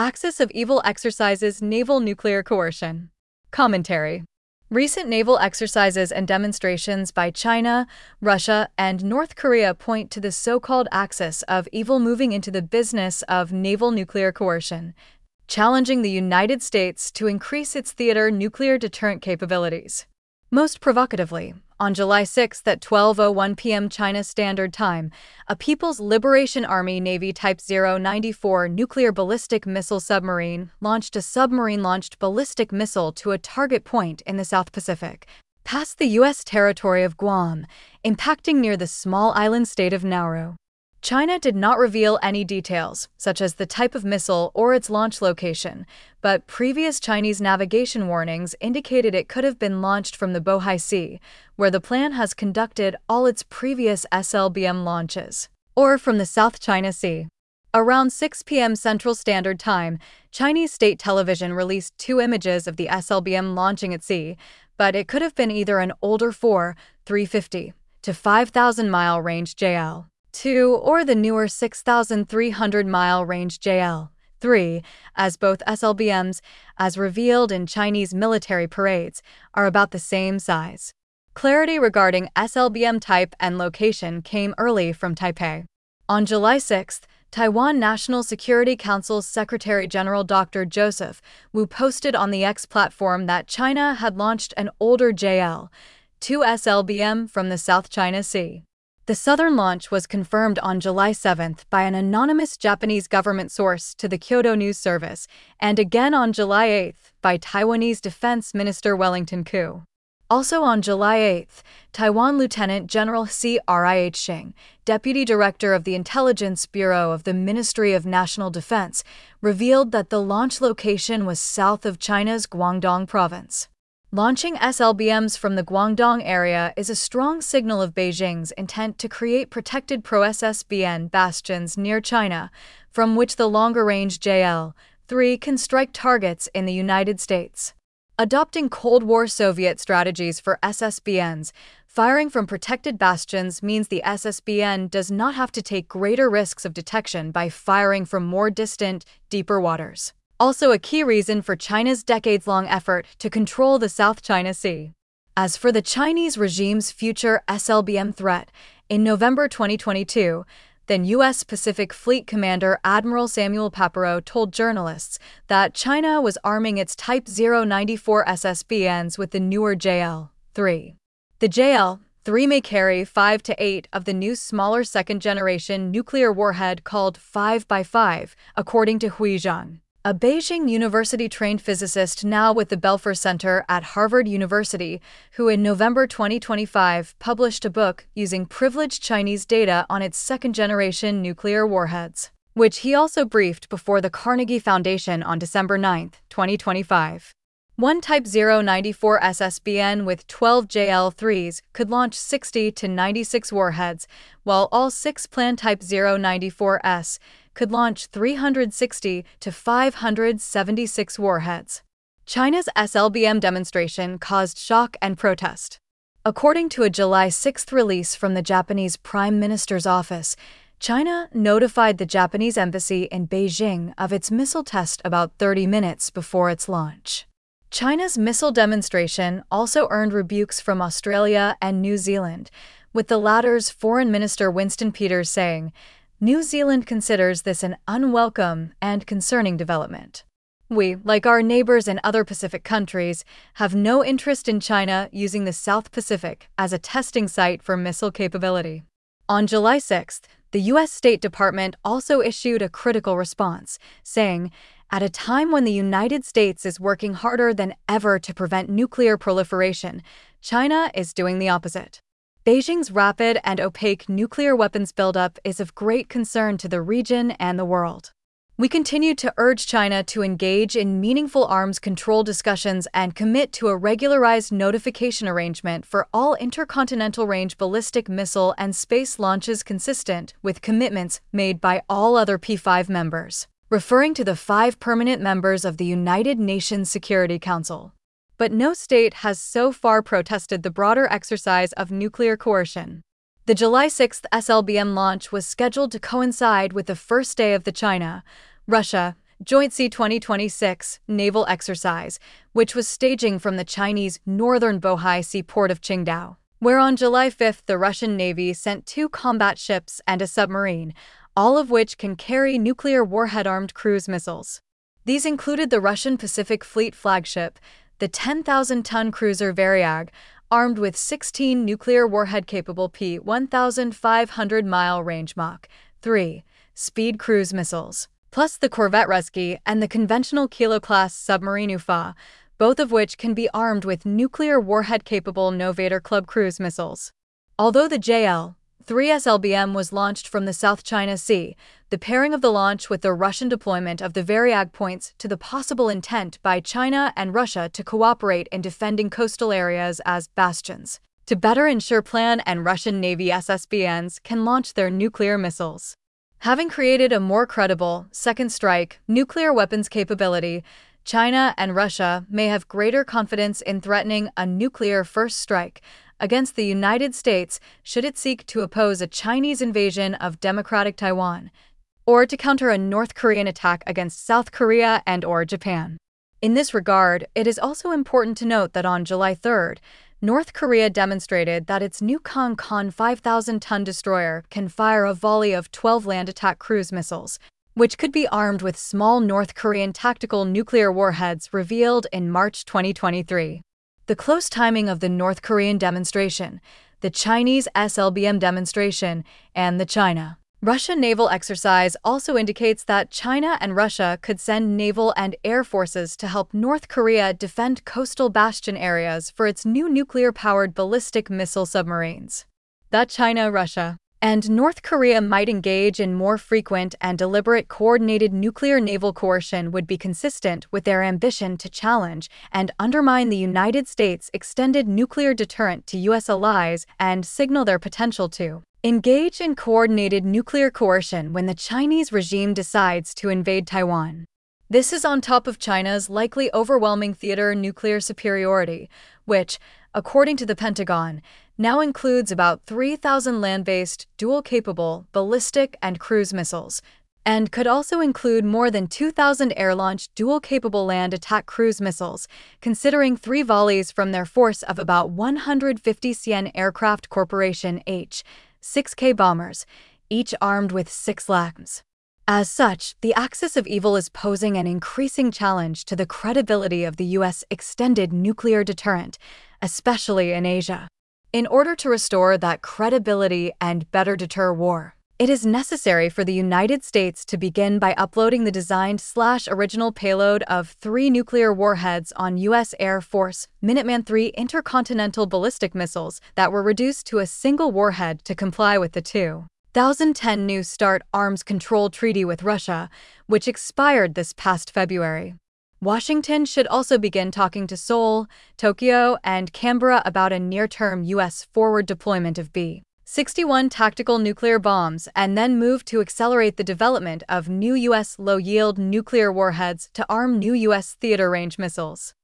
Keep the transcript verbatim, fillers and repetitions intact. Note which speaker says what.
Speaker 1: Axis of Evil exercises naval nuclear coercion. Commentary. Recent naval exercises and demonstrations by China, Russia, and North Korea point to the so-called axis of evil moving into the business of naval nuclear coercion, challenging the United States to increase its theater nuclear deterrent capabilities. Most provocatively, on July sixth at twelve oh one p m China Standard Time, a People's Liberation Army Navy Type zero ninety-four nuclear ballistic missile submarine launched a submarine-launched ballistic missile to a target point in the South Pacific, past the U S territory of Guam, impacting near the small island state of Nauru. China did not reveal any details, such as the type of missile or its launch location, but previous Chinese navigation warnings indicated it could have been launched from the Bohai Sea, where the plan has conducted all its previous S L B M launches, or from the South China Sea. Around six p m Central Standard Time, Chinese state television released two images of the S L B M launching at sea, but it could have been either an older four, three fifty to five thousand mile range J L two or the newer six thousand three hundred mile range J L three, as both S L B Ms, as revealed in Chinese military parades, are about the same size. Clarity regarding S L B M type and location came early from Taipei. On July sixth, Taiwan National Security Council's Secretary General Doctor Joseph Wu posted on the X platform that China had launched an older J L two S L B M from the South China Sea. The southern launch was confirmed on July seventh by an anonymous Japanese government source to the Kyodo News Service, and again on July eighth by Taiwanese Defense Minister Wellington Koo. Also on July eighth, Taiwan Lieutenant General C R I H Xing, Deputy Director of the Intelligence Bureau of the Ministry of National Defense, revealed that the launch location was south of China's Guangdong province. Launching S L B Ms from the Guangdong area is a strong signal of Beijing's intent to create protected pro-S S B N bastions near China, from which the longer-range J L three can strike targets in the United States. Adopting Cold War Soviet strategies for S S B Ns, firing from protected bastions means the S S B N does not have to take greater risks of detection by firing from more distant, deeper waters. Also a key reason for China's decades-long effort to control the South China Sea. As for the Chinese regime's future S L B M threat, in November twenty twenty-two, then U S Pacific Fleet Commander Admiral Samuel Papero told journalists that China was arming its Type zero ninety-four S S B Ns with the newer J L three. The J L three may carry five to eight of the new smaller second-generation nuclear warhead called five by five, according to Hui Zhang, a Beijing University-trained physicist now with the Belfer Center at Harvard University, who in November twenty twenty-five published a book using privileged Chinese data on its second-generation nuclear warheads, which he also briefed before the Carnegie Foundation on December ninth, twenty twenty-five. One Type zero ninety-four S S B N with twelve J L threes could launch sixty to ninety-six warheads, while all six planned Type zero ninety-four S could launch three hundred sixty to five hundred seventy-six warheads. China's S L B M demonstration caused shock and protest. According to a July sixth release from the Japanese Prime Minister's office, China notified the Japanese embassy in Beijing of its missile test about thirty minutes before its launch. China's missile demonstration also earned rebukes from Australia and New Zealand, with the latter's Foreign Minister Winston Peters saying, New Zealand considers this an unwelcome and concerning development. We, like our neighbors in other Pacific countries, have no interest in China using the South Pacific as a testing site for missile capability. On July sixth, the U S State Department also issued a critical response, saying, at a time when the United States is working harder than ever to prevent nuclear proliferation, China is doing the opposite. Beijing's rapid and opaque nuclear weapons buildup is of great concern to the region and the world. We continue to urge China to engage in meaningful arms control discussions and commit to a regularized notification arrangement for all intercontinental range ballistic missile and space launches consistent with commitments made by all other P five members, referring to the five permanent members of the United Nations Security Council. But no state has so far protested the broader exercise of nuclear coercion. The July sixth S L B M launch was scheduled to coincide with the first day of the China, Russia, Joint Sea twenty twenty-six naval exercise, which was staging from the Chinese northern Bohai seaport of Qingdao, where on July fifth the Russian Navy sent two combat ships and a submarine, all of which can carry nuclear warhead-armed cruise missiles. These included the Russian Pacific Fleet flagship, the ten thousand ton cruiser Varyag, armed with sixteen nuclear warhead-capable P fifteen hundred mile range Mach three speed cruise missiles, plus the corvette Rusky and the conventional Kilo-class submarine Ufa, both of which can be armed with nuclear warhead-capable Novator Club cruise missiles. Although the J L three S L B M was launched from the South China Sea, the pairing of the launch with the Russian deployment of the Varyag points to the possible intent by China and Russia to cooperate in defending coastal areas as bastions, to better ensure Plan and Russian Navy S S B Ns can launch their nuclear missiles. Having created a more credible second strike nuclear weapons capability, China and Russia may have greater confidence in threatening a nuclear first strike against the United States should it seek to oppose a Chinese invasion of democratic Taiwan, or to counter a North Korean attack against South Korea and/or Japan. In this regard, it is also important to note that on July third, North Korea demonstrated that its new Kong-Kan five thousand ton destroyer can fire a volley of twelve land attack cruise missiles, which could be armed with small North Korean tactical nuclear warheads, revealed in March twenty twenty-three. The close timing of the North Korean demonstration, the Chinese S L B M demonstration, and the China-Russia naval exercise also indicates that China and Russia could send naval and air forces to help North Korea defend coastal bastion areas for its new nuclear-powered ballistic missile submarines. That China, Russia, and North Korea might engage in more frequent and deliberate coordinated nuclear naval coercion would be consistent with their ambition to challenge and undermine the United States' extended nuclear deterrent to U S allies and signal their potential to engage in coordinated nuclear coercion when the Chinese regime decides to invade Taiwan. This is on top of China's likely overwhelming theater nuclear superiority, which, according to the Pentagon, now includes about three thousand land-based, dual-capable, ballistic and cruise missiles, and could also include more than two thousand air-launched, dual-capable land attack cruise missiles, considering three volleys from their force of about one hundred fifty C N Aircraft Corporation H six K bombers, each armed with six LAMs. As such, the axis of evil is posing an increasing challenge to the credibility of the U S extended nuclear deterrent, especially in Asia. In order to restore that credibility and better deter war, it is necessary for the United States to begin by uploading the designed slash original payload of three nuclear warheads on U S Air Force Minuteman three intercontinental ballistic missiles that were reduced to a single warhead to comply with the two thousand ten New START arms control treaty with Russia, which expired this past February. Washington should also begin talking to Seoul, Tokyo, and Canberra about a near-term U S forward deployment of B sixty-one tactical nuclear bombs and then move to accelerate the development of new U S low-yield nuclear warheads to arm new U S theater-range missiles.